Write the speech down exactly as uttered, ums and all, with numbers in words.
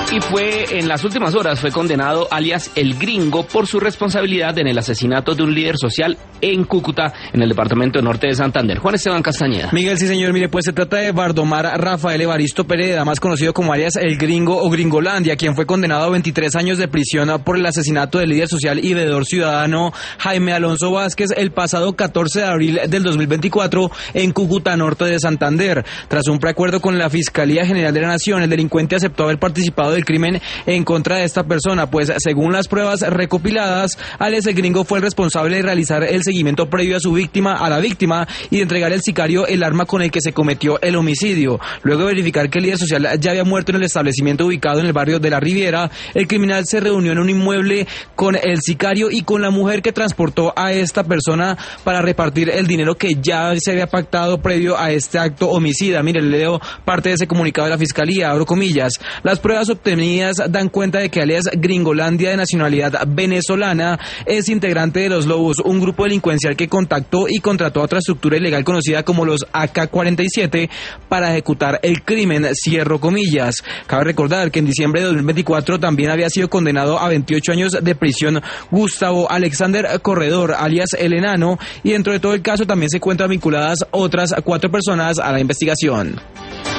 Y fue, en las últimas horas, fue condenado alias El Gringo por su responsabilidad en el asesinato de un líder social en Cúcuta, en el departamento norte de Santander. Juan Esteban Castañeda. Miguel, sí señor, mire, pues se trata de Bardomar Rafael Evaristo Pereda, más conocido como alias El Gringo o Gringolandia, quien fue condenado a veintitrés años de prisión por el asesinato del líder social y veedor ciudadano Jaime Alonso Vázquez el pasado catorce de abril del dos mil veinticuatro en Cúcuta, norte de Santander. Tras un preacuerdo con la Fiscalía General de la Nación, el delincuente aceptó haber participado del crimen en contra de esta persona, pues según las pruebas recopiladas, alias El Gringo fue el responsable de realizar el seguimiento previo a su víctima, a la víctima, y de entregar al sicario el arma con el que se cometió el homicidio. Luego de verificar que el líder social ya había muerto en el establecimiento ubicado en el barrio de La Riviera, el criminal se reunió en un inmueble con el sicario y con la mujer que transportó a esta persona para repartir el dinero que ya se había pactado previo a este acto homicida. Mire, le leo parte de ese comunicado de la Fiscalía, abro comillas. Las pruebas obtenidas dan cuenta de que alias Gringolandia, de nacionalidad venezolana, es integrante de Los Lobos, un grupo delincuencial que contactó y contrató a otra estructura ilegal conocida como los A K cuarenta y siete para ejecutar el crimen, cierro comillas. Cabe recordar que en diciembre de dos mil veinticuatro también había sido condenado a veintiocho años de prisión Gustavo Alexander Corredor, alias El Enano, y dentro de todo el caso también se encuentran vinculadas otras cuatro personas a la investigación.